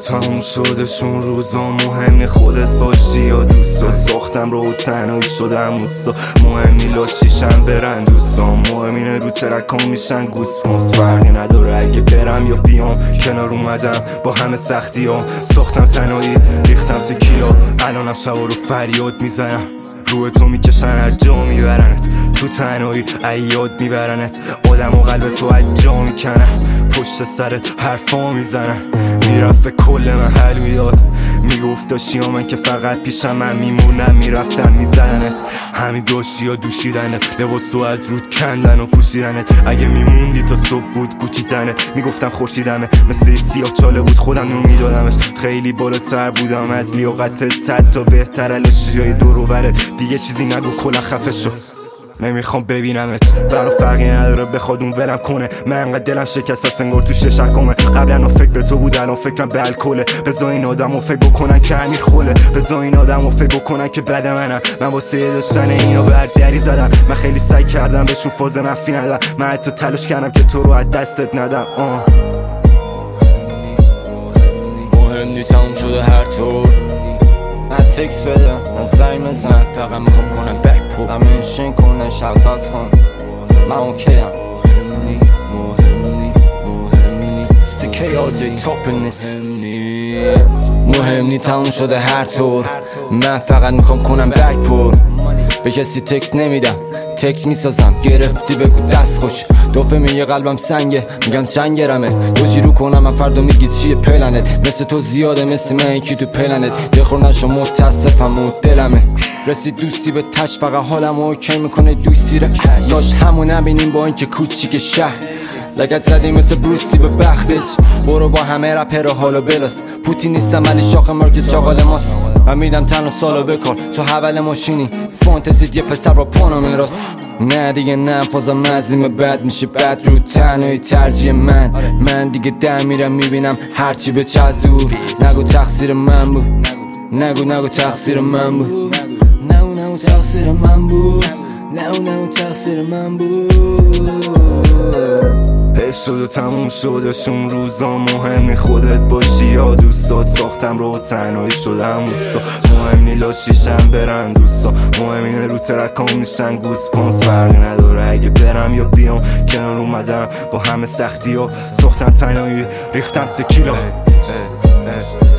تموم شدشون روزا مهمی خودت باشی یا دوستا ساختم رو تنهایی شدم اوستا مهم نی لاشیشم برن دوستان مهم اینه رو ترکام میشن گوسپونس فرقی نداره اگه برم یا بیام کنار اومدم با همه سختی ها ساختم تنهایی ریختم تکیلا الانم شبا رو فریاد میزنم روی تو میکشن هر جا میبرنت تو تنهایی ایاد میبرنت آدم و قلب تو از جا میکنن پشت سرت حرفا میزنن میرفت کل من حل میداد میگفت داشتی ها من که فقط پیشم من میمونم میرفتن میزننت همین داشتی ها دوشیدنت لباسو از رود کندن و پوشیدنت اگه میموندی تا صبح بود گوچیدنت میگفتم خورشیدمه مثل سیاه چاله بود خودم نون میدادمش خیلی بالاتر بودم از لیاقتت حتی بهتر الاشیای دورو برت دیگه چیزی نگو کلا خفه شو نمیخوام ببینمت برا فرقی نداره بخواد اون ولم کنه من انقدر دلم شکست است انگار تو ششکمه قبلا فکر به تو بود الان فکرم به الکله بذار این آدمو فکر بکنن که امیر خوله بذار این آدمو فکر بکنن که بد منم من واسه داشتن اینو به هر دری زدم من خیلی سعی کردم بهشون فاز منفی ندم من حتی تلاش کردم که تو رو از دستت ندم مهم نی تموم شده هر طور من تکس بدم من زنگ بزن فقط میخوام کنم بک پو من منشن کنه شوتات کن من اوکی ام استیکی آجای تاپ نیست مهم نی تموم شده هر طور من فقط میخوام کنم بک پر به کسی تکس نمیدم تکس میسازم گرفتی بگو دست خوش دوفه میگه قلبم سنگه میگم چند گرمه دو جیرو کنم من فردا میگی چیه پلنت مثل تو زیاده مثل من یکی تو پلنت بخور نشو متاسفم و دلمه رسید دوستی به تش فقط حالم اوکی میکنه دوستی رو داشت همون نبینیم با اینکه کوچیک شهر لگت زدی مثل بروستی به بختش برو با همه رپر حالو بلاس پوتی نیستم ولی شاخ مارکت چاقال ماست من میدم تن و سالو بکن تو حول ماشینی فانتزید یه پسر با پانو میراست نه دیگه نه فازم مزیم بد میشه بد رو تنهایی ترجیح من دیگه در میرم میبینم هرچی به چه از دور نگو تقصیر من بود نگو تقصیر من بود نگو تقصیر من بود نگو تقصیر من بود حیف شد و تموم شدشون روزا مهم نی خودت باشی یا دوستات ساختم رو تنهایی شدم اوستا مهم نی لاشیشم برن دوستا مهم اینه رو ترکام میشن گوسپونس فرقی نداره اگه برم یا بیام کنار اومدم با همه سختی ها ساختم تنهایی ریختم تکیلا